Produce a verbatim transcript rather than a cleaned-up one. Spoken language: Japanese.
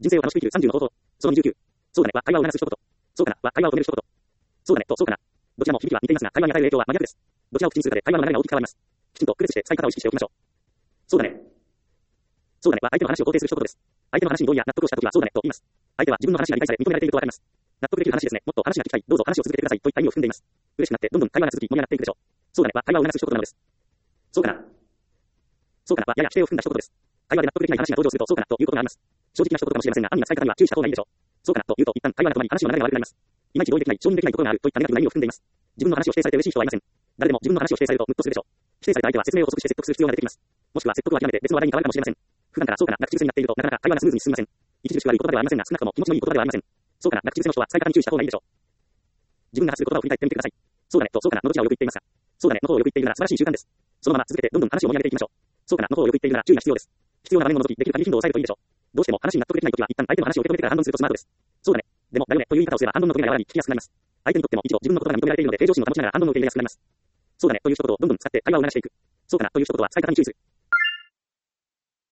人生を楽しく生きるさんじゅうの方法。そのにじゅうきゅう。そうだねは会話を促す一言。そうかなは会話を止める一言。そうだねとそうかな。どちらも響きは似ていますが、会話に与える影響は真逆です。どちらを口にするかで会話の流れが大きく変わります。きちんと区別して使い方を意識しておきましょう。そうだね。そうだねは相手の話を肯定する一言です。相手の話に同意や納得をしたときはそうだねと言います。相手は自分の話が理解され認められているとわかります。納得できる話ですね。もっと話が聞きたい。どうぞ話を続けてくださいといった意味を含んでいます。嬉しくなってどんどん会話が続き盛り上がっていくでしょう。そうだねは会話を促す一言なのです。そうかな。そうかなはやや否定を含んだ一言です。会話で納得できない話が登場するとそうかなということがあります。正直な一言かもしれませんが、暗には使い方には注意した方がいいでしょう。そうかなというと一旦会話が止まり話の流れが悪くなります。いまいち同意できない、承認できないところがあるといったネガティブな意味を含んでいます。自分の話を否定されて嬉しい人はいません。誰でも自分の話を否定されるとムッとするでしょう。否定された相手は説明を補足して説得する必要が出てきます。もしくは説得を諦めて別の話題に変わるかもしれません。普段からそうかなが口癖になっているとなかなか会話がスムーズに進みません。著しく悪い言葉ではありませんが、少なくとも気持ちのいい言葉ではありません。そうかなが口癖の人は使い方に注意した方がいいでしょう。自分が発する言葉を振り返ってみてください。そうだねとそうかなのどちらをよく言っていますか。そうだねの方をよく言っているなら素晴らしい習慣です。そのまま続けてどんどん話を盛り上げていきましょう。そうかなの方をよく言っているなら注意が必要です。必要な場面を除きできる限り頻度を抑えるといいでしょう。どうしても話に納得できないときは一旦相手の話を受け止めてから反論するとスマートです。そうだね。でもだよねという言い方をすれば反論の声が和らぎ聞きやすくなります。相手にとっても一度自分の言葉が認められているので平常心を保ちながら反論を受け入れやすくなります。そうだねという一言をどんどん使って会話を促していく。そうかなという一言は使い方に注意する。